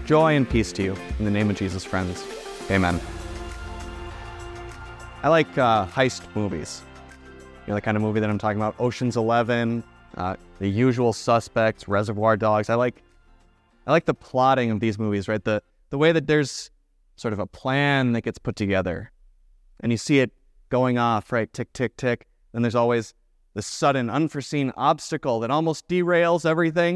Joy and peace to you in the name of Jesus, friends. Amen. I like heist movies. You know, the kind of movie that I'm talking about, Ocean's 11, The Usual Suspects, Reservoir Dogs. I like the plotting of these movies, right? The way that there's sort of a plan that gets put together, and you see it going off, right? Tick, tick, tick. Then there's always this sudden, unforeseen obstacle that almost derails everything.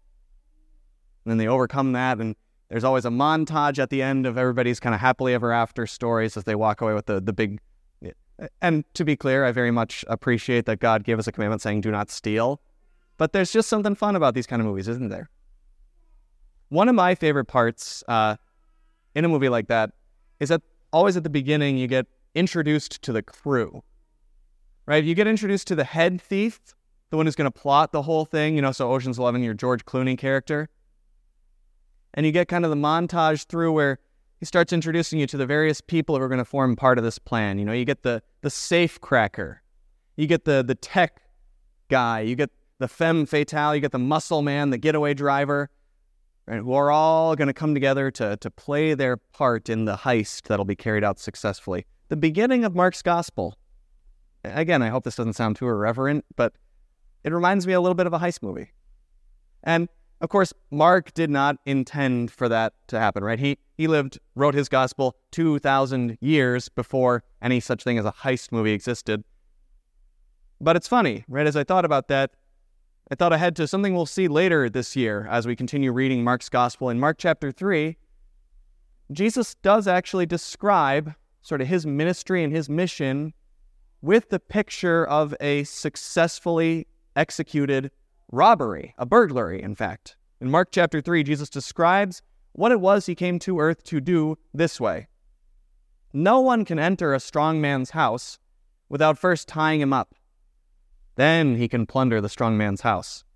And then they overcome that, and there's always a montage at the end of everybody's kind of happily ever after stories as they walk away with the big... And to be clear, I very much appreciate that God gave us a commandment saying, do not steal. But there's just something fun about these kind of movies, isn't there? One of my favorite parts in a movie like that is that always at the beginning you get introduced to the crew, right? You get introduced to the head thief, the one who's going to plot the whole thing, so Ocean's 11, your George Clooney character. And you get kind of the montage through where he starts introducing you to the various people who are going to form part of this plan. You get the safe cracker, you get the tech guy, you get the femme fatale, you get the muscle man, the getaway driver, right, who are all going to come together to play their part in the heist that'll be carried out successfully. The beginning of Mark's gospel. Again, I hope this doesn't sound too irreverent, but it reminds me a little bit of a heist movie. And of course, Mark did not intend for that to happen, right? He wrote his gospel 2,000 years before any such thing as a heist movie existed. But it's funny, right? As I thought about that, I thought ahead to something we'll see later this year as we continue reading Mark's gospel. In Mark chapter 3, Jesus does actually describe sort of his ministry and his mission with the picture of a successfully executed robbery, a burglary, in fact. In Mark chapter 3, Jesus describes what it was he came to earth to do this way. No one can enter a strong man's house without first tying him up. Then he can plunder the strong man's house.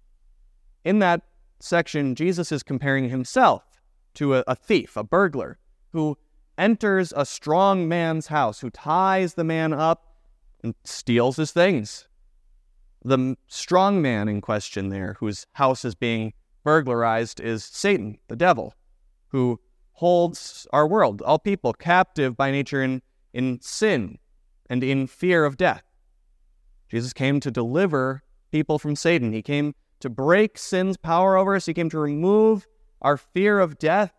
In that section, Jesus is comparing himself to a thief, a burglar, who enters a strong man's house, who ties the man up and steals his things. The strong man in question there, whose house is being burglarized, is Satan, the devil, who holds our world, all people, captive by nature in sin and in fear of death. Jesus came to deliver people from Satan. He came to break sin's power over us. He came to remove our fear of death,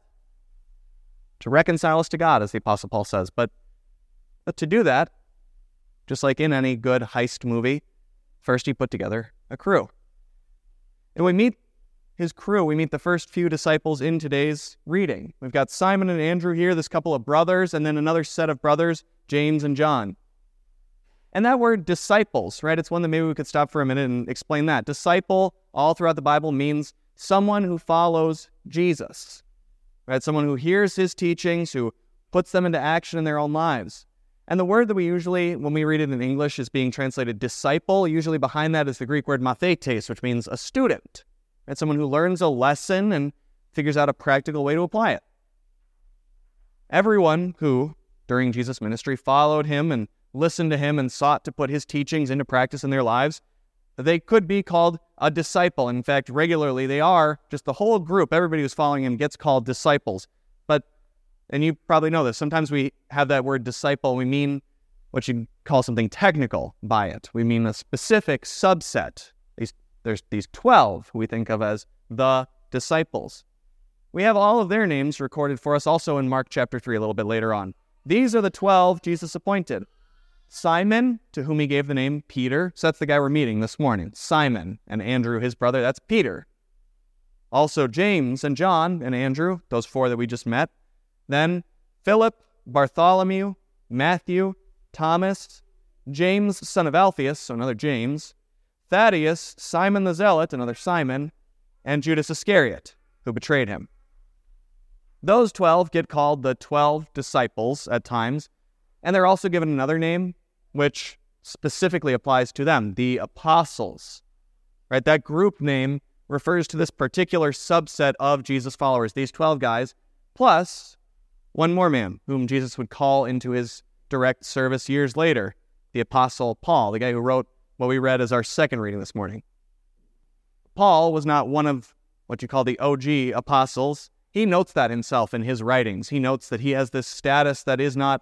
to reconcile us to God, as the Apostle Paul says. But to do that, just like in any good heist movie, first he put together a crew. And we meet his crew. We meet the first few disciples in today's reading. We've got Simon and Andrew here, this couple of brothers, and then another set of brothers, James and John. And that word disciples, right? It's one that maybe we could stop for a minute and explain that. Disciple, all throughout the Bible, means someone who follows Jesus, right? Someone who hears his teachings, who puts them into action in their own lives. And the word that we usually, when we read it in English, is being translated disciple. Usually behind that is the Greek word mathetes, which means a student, right? Someone who learns a lesson and figures out a practical way to apply it. Everyone who, during Jesus' ministry, followed him and listened to him and sought to put his teachings into practice in their lives, they could be called a disciple. In fact, regularly they are. Just the whole group, everybody who's following him, gets called disciples. But, and you probably know this, sometimes we have that word disciple, we mean what you call something technical by it. We mean a specific subset. There's these 12 who we think of as the disciples. We have all of their names recorded for us also in Mark chapter 3 a little bit later on. These are the 12 Jesus appointed. Simon, to whom he gave the name Peter. So that's the guy we're meeting this morning. Simon, and Andrew, his brother, that's Peter. Also James and John and Andrew, those four that we just met. Then Philip, Bartholomew, Matthew, Thomas, James, son of Alphaeus, so another James, Thaddeus, Simon the Zealot, another Simon, and Judas Iscariot, who betrayed him. Those 12 get called the 12 disciples at times, and they're also given another name, which specifically applies to them, the apostles. Right? That group name refers to this particular subset of Jesus' followers, these 12 guys, plus one more man whom Jesus would call into his direct service years later, the apostle Paul, the guy who wrote what we read as our second reading this morning. Paul was not one of what you call the OG apostles. he notes that himself in his writings. He notes that he has this status that is not,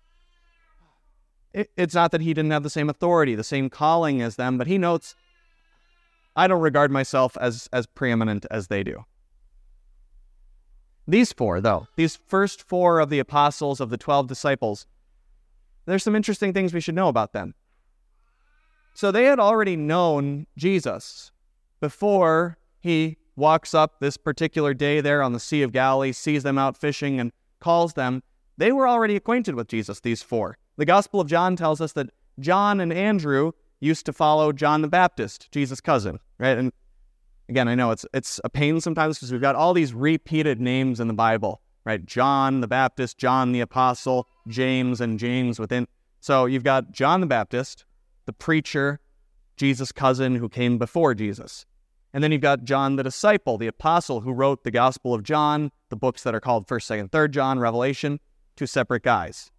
it's not that he didn't have the same authority, the same calling as them, but he notes, I don't regard myself as preeminent as they do. These four, though, these first four of the apostles, of the 12 disciples, there's some interesting things we should know about them. So they had already known Jesus before he walks up this particular day there on the Sea of Galilee, sees them out fishing and calls them. They were already acquainted with Jesus, these four. The Gospel of John tells us that John and Andrew used to follow John the Baptist, Jesus' cousin, right? And again, I know it's a pain sometimes because we've got all these repeated names in the Bible, right? John the Baptist, John the Apostle, James, and James within. So you've got John the Baptist, the preacher, Jesus' cousin who came before Jesus. And then you've got John the disciple, the apostle who wrote the Gospel of John, the books that are called 1st, 2nd, 3rd John, Revelation, two separate guys.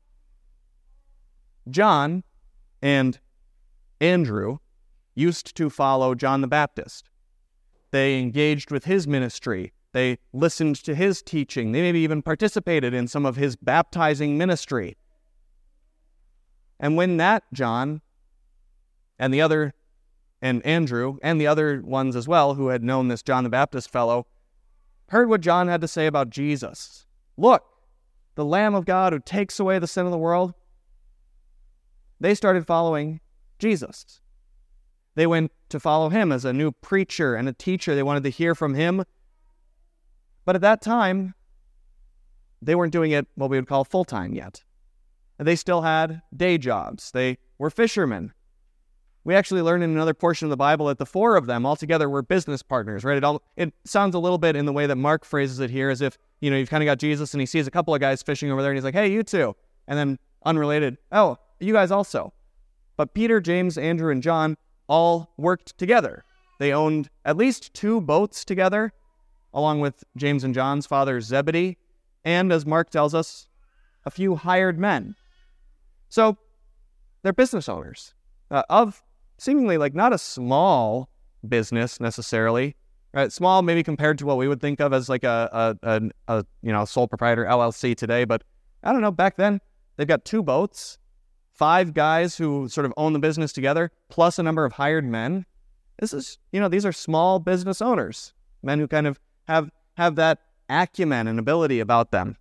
John and Andrew used to follow John the Baptist. They engaged with his ministry. They listened to his teaching. They maybe even participated in some of his baptizing ministry. And when that John and Andrew and the other ones as well who had known this John the Baptist fellow heard what John had to say about Jesus. Look, the Lamb of God who takes away the sin of the world. They started following Jesus. They went to follow him as a new preacher and a teacher. They wanted to hear from him. But at that time, they weren't doing it what we would call full-time yet. They still had day jobs. They were fishermen. We actually learn in another portion of the Bible that the four of them altogether were business partners, right? It sounds a little bit in the way that Mark phrases it here as if, you've kind of got Jesus and he sees a couple of guys fishing over there and he's like, hey, you two. And then unrelated, oh, you guys also. But Peter, James, Andrew, and John all worked together. They owned at least 2 boats together, along with James and John's father Zebedee, and as Mark tells us, a few hired men. So they're business owners of seemingly like not a small business necessarily, right? Small maybe compared to what we would think of as like a sole proprietor LLC today, but I don't know, back then they've got 2 boats, 5 guys who sort of own the business together, plus a number of hired men. This is, these are small business owners, men who kind of have that acumen and ability about them.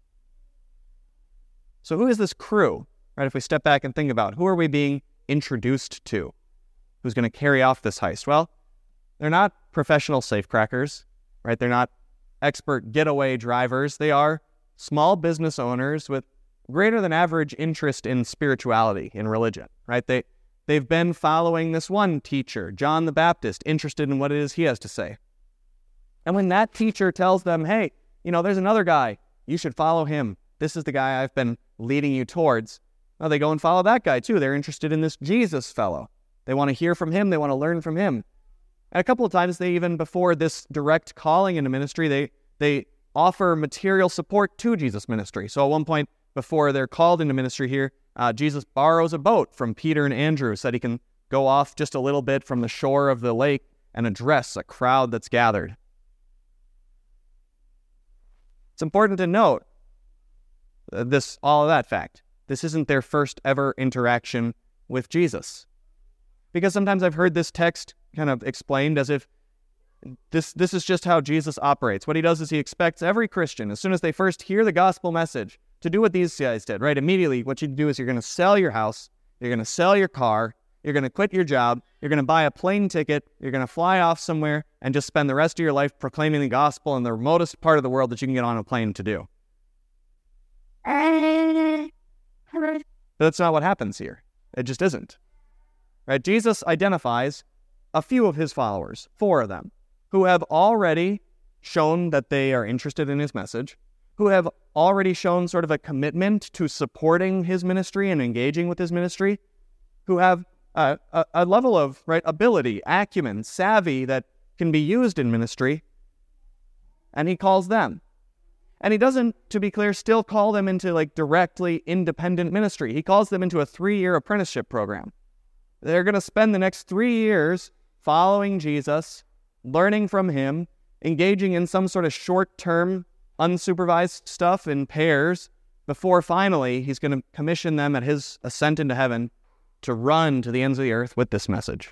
So who is this crew, right? If we step back and think about who are we being introduced to? Who's going to carry off this heist? Well, they're not professional safecrackers, right? They're not expert getaway drivers. They are small business owners with greater than average interest in spirituality, in religion, right? They've been following this one teacher, John the Baptist, interested in what it is he has to say. And when that teacher tells them, hey, there's another guy, you should follow him. This is the guy I've been leading you towards. Well, they go and follow that guy too. They're interested in this Jesus fellow. They want to hear from him. They want to learn from him. And a couple of times they even, before this direct calling into ministry, they offer material support to Jesus' ministry. So at one point, before they're called into ministry here, Jesus borrows a boat from Peter and Andrew so that he can go off just a little bit from the shore of the lake and address a crowd that's gathered. It's important to note all of that fact. This isn't their first ever interaction with Jesus. Because sometimes I've heard this text kind of explained as if this is just how Jesus operates. What he does is he expects every Christian, as soon as they first hear the gospel message, to do what these guys did, right? Immediately, what you do is you're going to sell your house, you're going to sell your car, you're going to quit your job, you're going to buy a plane ticket, you're going to fly off somewhere and just spend the rest of your life proclaiming the gospel in the remotest part of the world that you can get on a plane to do. But that's not what happens here. It just isn't. Right? Jesus identifies a few of his followers, 4 of them, who have already shown that they are interested in his message, who have already shown sort of a commitment to supporting his ministry and engaging with his ministry, who have a level of ability, acumen, savvy that can be used in ministry, and he calls them. And he doesn't, to be clear, still call them into directly independent ministry. He calls them into a 3-year apprenticeship program. They're going to spend the next 3 years following Jesus, learning from him, engaging in some sort of short-term, unsupervised stuff in pairs before finally he's going to commission them at his ascent into heaven to run to the ends of the earth with this message.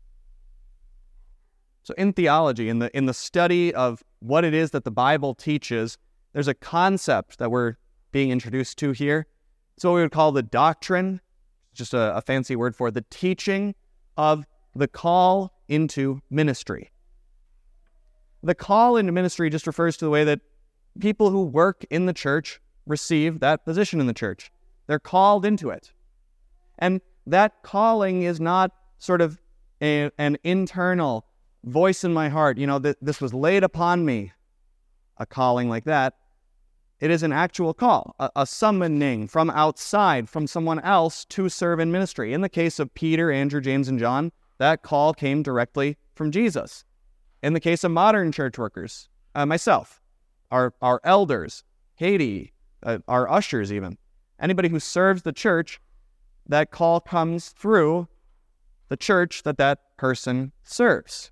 So in theology, in the study of what it is that the Bible teaches, there's a concept that we're being introduced to here. It's what we would call the doctrine, just a fancy word for the teaching of the call into ministry. The call into ministry just refers to the way that people who work in the church receive that position in the church. They're called into it. And that calling is not sort of an internal voice in my heart, this was laid upon me, a calling like that. It is an actual call, a summoning from outside, from someone else to serve in ministry. In the case of Peter, Andrew, James, and John, that call came directly from Jesus. In the case of modern church workers, myself, our elders, Katie, our ushers even, anybody who serves the church, that call comes through the church that person serves.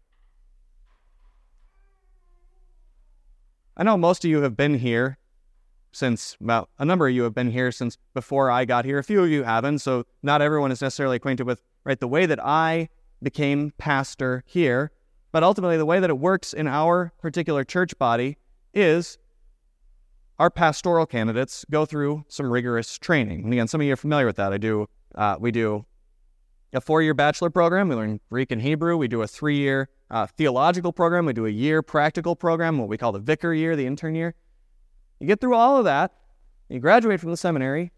I know most of you have been here a number of you have been here since before I got here. A few of you haven't, so not everyone is necessarily acquainted with, the way that I became pastor here. But ultimately, the way that it works in our particular church body is our pastoral candidates go through some rigorous training. And again, some of you are familiar with that. We do a 4-year bachelor program. We learn Greek and Hebrew. We do a 3-year theological program. We do a year practical program, what we call the vicar year, the intern year. You get through all of that, you graduate from the seminary,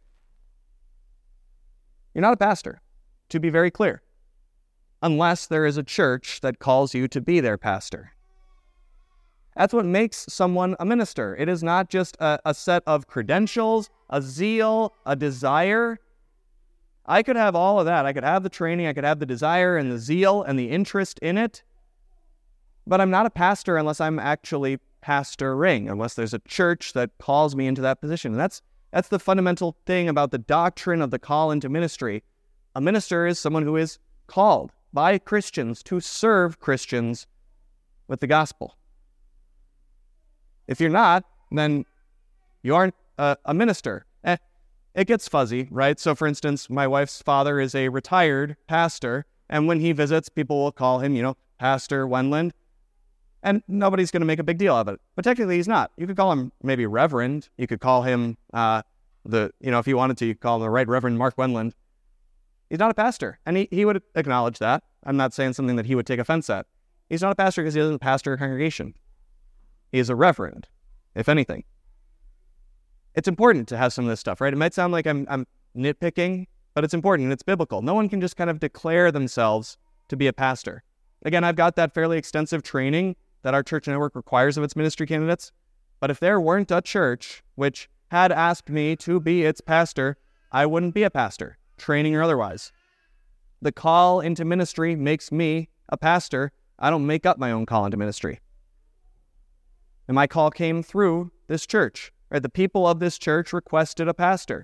you're not a pastor, to be very clear, unless there is a church that calls you to be their pastor. That's what makes someone a minister. It is not just a set of credentials, a zeal, a desire. I could have all of that. I could have the training, I could have the desire and the zeal and the interest in it, but I'm not a pastor unless I'm actually pastoring, unless there's a church that calls me into that position. And that's the fundamental thing about the doctrine of the call into ministry. A minister is someone who is called by Christians to serve Christians with the gospel. If you're not, then you aren't a minister. It gets fuzzy, right? So for instance, my wife's father is a retired pastor, and when he visits, people will call him, Pastor Wendland. And nobody's going to make a big deal of it. But technically, he's not. You could call him maybe Reverend. You could call him if you wanted to, you could call him the Right Reverend Mark Wendland. He's not a pastor. And he would acknowledge that. I'm not saying something that he would take offense at. He's not a pastor because he doesn't pastor a congregation. He is a reverend, if anything. It's important to have some of this stuff, right? It might sound like I'm nitpicking, but it's important and it's biblical. No one can just kind of declare themselves to be a pastor. Again, I've got that fairly extensive training that our church network requires of its ministry candidates. But if there weren't a church which had asked me to be its pastor, I wouldn't be a pastor, training or otherwise. The call into ministry makes me a pastor. I don't make up my own call into ministry. And my call came through this church, right? The people of this church requested a pastor.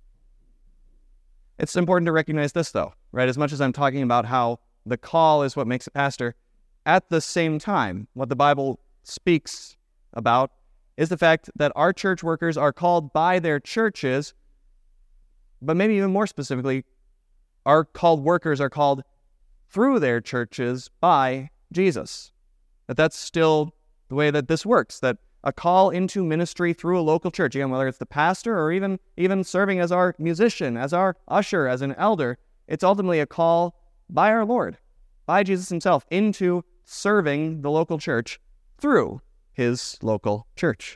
It's important to recognize this, though, right? As much as I'm talking about how the call is what makes a pastor, at the same time, what the Bible speaks about is the fact that our church workers are called by their churches, but maybe even more specifically, our called workers are called through their churches by Jesus. That's still the way that this works, that a call into ministry through a local church, again, whether it's the pastor or even serving as our musician, as our usher, as an elder, it's ultimately a call by our Lord, by Jesus himself, into serving the local church through his local church.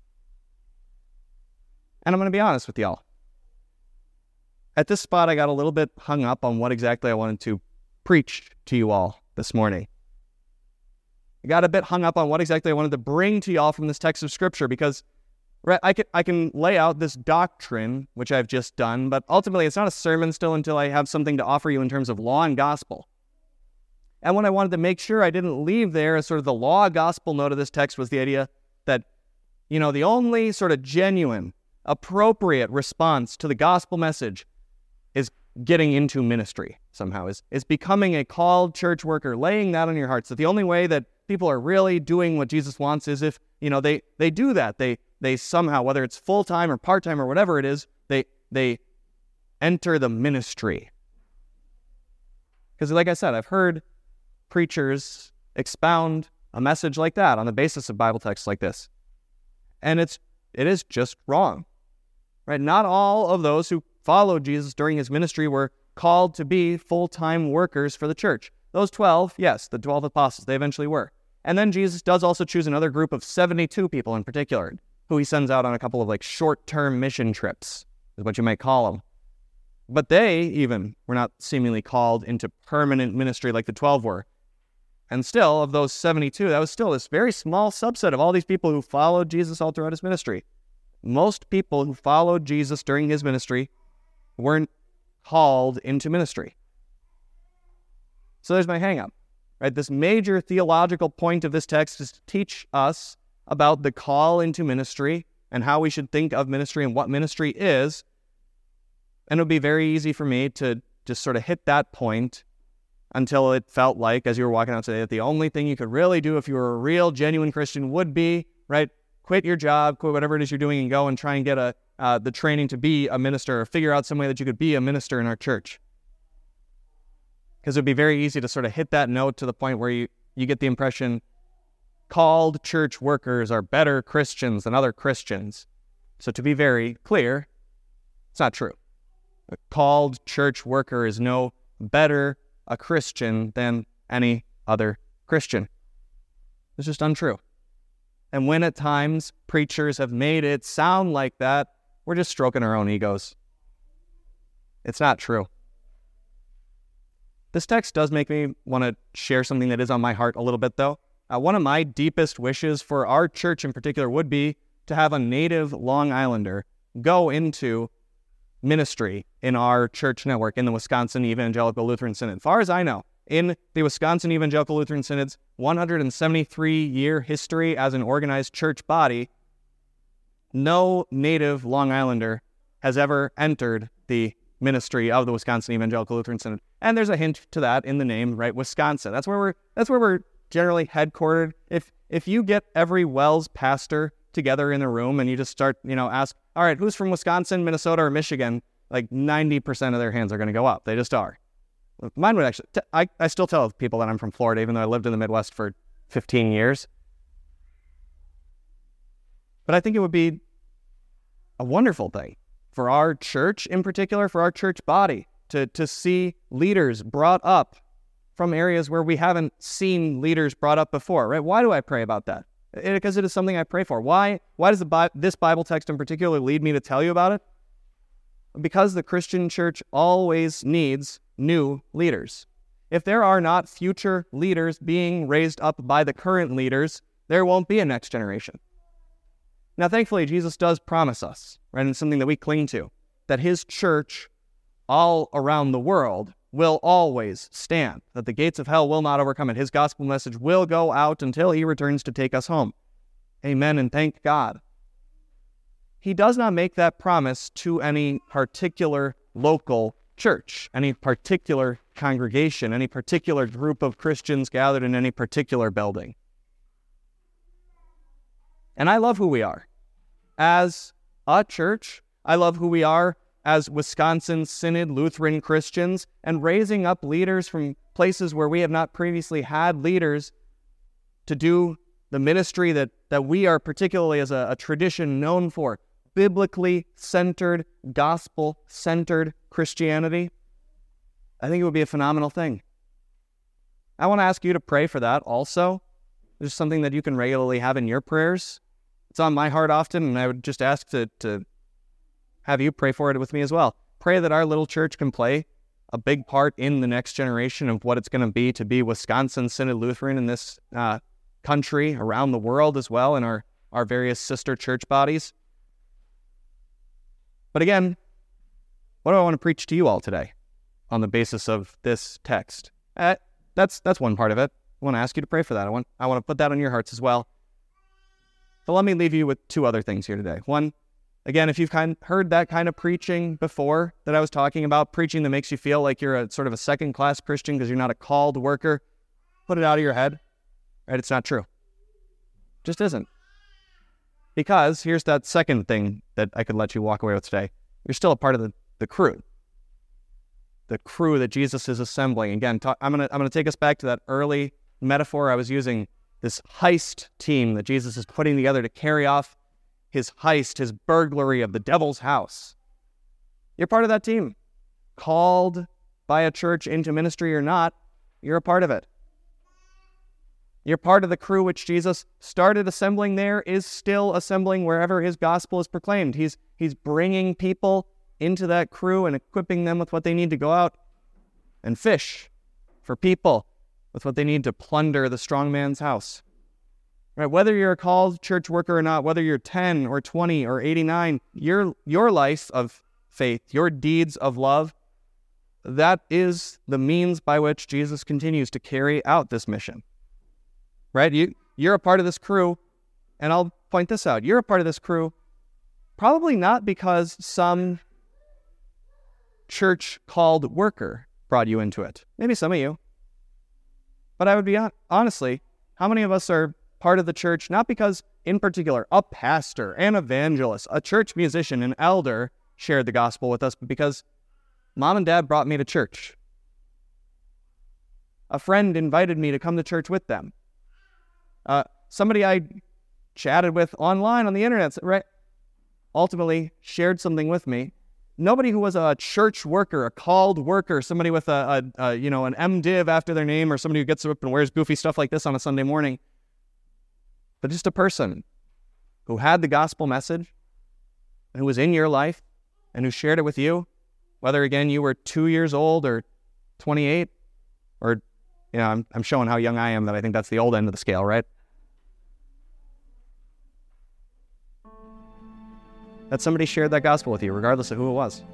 And I'm going to be honest with y'all. At this spot, I got a little bit hung up on what exactly I wanted to preach to you all this morning. I got a bit hung up on what exactly I wanted to bring to y'all from this text of Scripture, because I can lay out this doctrine, which I've just done, but ultimately it's not a sermon still until I have something to offer you in terms of law and gospel. And what I wanted to make sure I didn't leave there as sort of the law gospel note of this text was the idea that, the only sort of genuine, appropriate response to the gospel message is getting into ministry somehow, is becoming a called church worker, laying that on your hearts. That the only way that people are really doing what Jesus wants is if, they do that. They somehow, whether it's full-time or part-time or whatever it is, they enter the ministry. Because like I said, I've heard preachers expound a message like that on the basis of Bible texts like this. And it is just wrong, right? Not all of those who followed Jesus during his ministry were called to be full-time workers for the church. Those 12, yes, the 12 apostles, they eventually were. And then Jesus does also choose another group of 72 people in particular, who he sends out on a couple of short-term mission trips, is what you might call them. But they even were not seemingly called into permanent ministry like the 12 were. And still, of those 72, that was still this very small subset of all these people who followed Jesus all throughout his ministry. Most people who followed Jesus during his ministry weren't called into ministry. So there's my hang-up, right? This major theological point of this text is to teach us about the call into ministry and how we should think of ministry and what ministry is. And it would be very easy for me to just sort of hit that point until it felt like, as you were walking out today, that the only thing you could really do if you were a real, genuine Christian would be, right, quit your job, quit whatever it is you're doing, and go and try and get the training to be a minister, or figure out some way that you could be a minister in our church. Because it would be very easy to sort of hit that note to the point where you get the impression called church workers are better Christians than other Christians. So to be very clear, it's not true. A called church worker is no better a Christian than any other Christian. It's just untrue. And when at times preachers have made it sound like that, we're just stroking our own egos. It's not true. This text does make me want to share something that is on my heart a little bit, though. One of my deepest wishes for our church in particular would be to have a native Long Islander go into ministry in our church network in the Wisconsin Evangelical Lutheran Synod. As far as I know, in the Wisconsin Evangelical Lutheran Synod's 173-year history as an organized church body, no native Long Islander has ever entered the ministry of the Wisconsin Evangelical Lutheran Synod. And there's a hint to that in the name, right? Wisconsin. That's where we're generally headquartered. If you get every Wells pastor together in a room and you just start, ask, all right, who's from Wisconsin, Minnesota, or Michigan? 90% of their hands are going to go up. They just are. Mine would actually, I still tell people that I'm from Florida, even though I lived in the Midwest for 15 years. But I think it would be a wonderful thing for our church in particular, for our church body, to see leaders brought up from areas where we haven't seen leaders brought up before, right? Why do I pray about that? Because it is something I pray for. Why does this Bible text in particular lead me to tell you about it? Because the Christian church always needs new leaders. If there are not future leaders being raised up by the current leaders, there won't be a next generation. Now, thankfully, Jesus does promise us, right, and it's something that we cling to, that his church all around the world will always stand, that the gates of hell will not overcome it. His gospel message will go out until he returns to take us home. Amen, and thank God. He does not make that promise to any particular local church, any particular congregation, any particular group of Christians gathered in any particular building. And I love who we are. As a church, I love who we are as Wisconsin Synod Lutheran Christians, and raising up leaders from places where we have not previously had leaders to do the ministry that we are particularly as a tradition known for, biblically centered, gospel-centered Christianity. I think it would be a phenomenal thing. I want to ask you to pray for that also. There's something that you can regularly have in your prayers. It's on my heart often, and I would just ask to have you pray for it with me as well. Pray that our little church can play a big part in the next generation of what it's going to be Wisconsin Synod Lutheran in this country, around the world as well, in our various sister church bodies. But again, what do I want to preach to you all today on the basis of this text? That's one part of it. I want to ask you to pray for that. I want to put that on your hearts as well. But let me leave you with two other things here today. One, again, if you've heard that kind of preaching before that I was talking about, preaching that makes you feel like you're a sort of a second-class Christian because you're not a called worker, put it out of your head. right? It's not true. Just isn't. Because here's that second thing that I could let you walk away with today. You're still a part of the crew. The crew that Jesus is assembling. Again, I'm gonna take us back to that early metaphor I was using, this heist team that Jesus is putting together to carry off his heist, his burglary of the devil's house. You're part of that team. Called by a church into ministry or not, you're a part of it. You're part of the crew which Jesus started assembling there, is still assembling wherever his gospel is proclaimed. He's bringing people into that crew and equipping them with what they need to go out and fish for people, with what they need to plunder the strong man's house. Right? Whether you're a called church worker or not, whether you're 10 or 20 or 89, your life of faith, your deeds of love, that is the means by which Jesus continues to carry out this mission. Right? You're a part of this crew, and I'll point this out. You're a part of this crew probably not because some church called worker brought you into it. Maybe some of you. But I would be honestly, how many of us are part of the church not because, in particular, a pastor, an evangelist, a church musician, an elder shared the gospel with us, but because mom and dad brought me to church. A friend invited me to come to church with them. Somebody I chatted with online on the internet, right, ultimately shared something with me. Nobody who was a church worker, a called worker, somebody with an MDiv after their name, or somebody who gets up and wears goofy stuff like this on a Sunday morning, but just a person who had the gospel message, and who was in your life, and who shared it with you, whether, again, you were 2 years old or 28, or, I'm showing how young I am, that I think that's the old end of the scale, right? That somebody shared that gospel with you, regardless of who it was.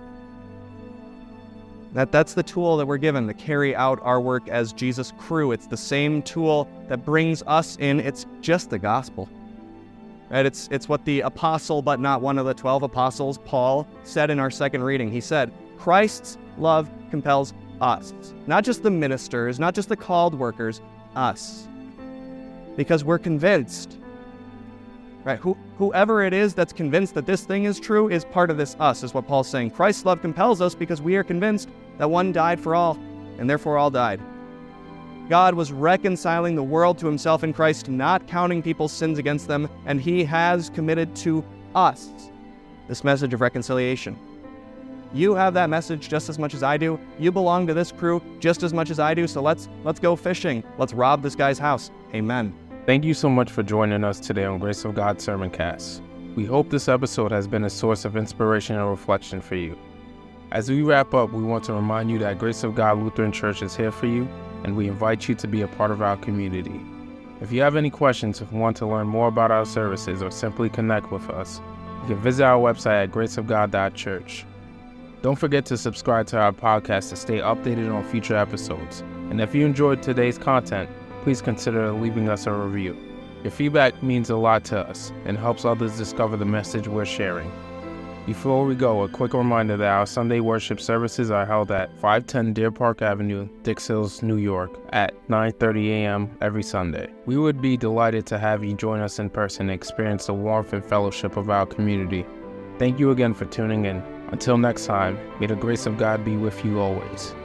That's the tool that we're given to carry out our work as Jesus' crew. It's the same tool that brings us in. It's just the gospel. Right? It's what the apostle, but not one of the 12 apostles, Paul, said in our second reading. He said, Christ's love compels us. Not just the ministers, not just the called workers, us. Because we're convinced. Right? Whoever it is that's convinced that this thing is true is part of this us, is what Paul's saying. Christ's love compels us because we are convinced that one died for all, and therefore all died. God was reconciling the world to himself in Christ, not counting people's sins against them, and he has committed to us this message of reconciliation. You have that message just as much as I do. You belong to this crew just as much as I do, so let's go fishing. Let's rob this guy's house. Amen. Thank you so much for joining us today on Grace of God Sermoncast. We hope this episode has been a source of inspiration and reflection for you. As we wrap up, we want to remind you that Grace of God Lutheran Church is here for you, and we invite you to be a part of our community. If you have any questions or want to learn more about our services or simply connect with us, you can visit our website at graceofgod.church. Don't forget to subscribe to our podcast to stay updated on future episodes. And if you enjoyed today's content, please consider leaving us a review. Your feedback means a lot to us and helps others discover the message we're sharing. Before we go, a quick reminder that our Sunday worship services are held at 510 Deer Park Avenue, Dix Hills, New York at 9:30 a.m. every Sunday. We would be delighted to have you join us in person and experience the warmth and fellowship of our community. Thank you again for tuning in. Until next time, may the grace of God be with you always.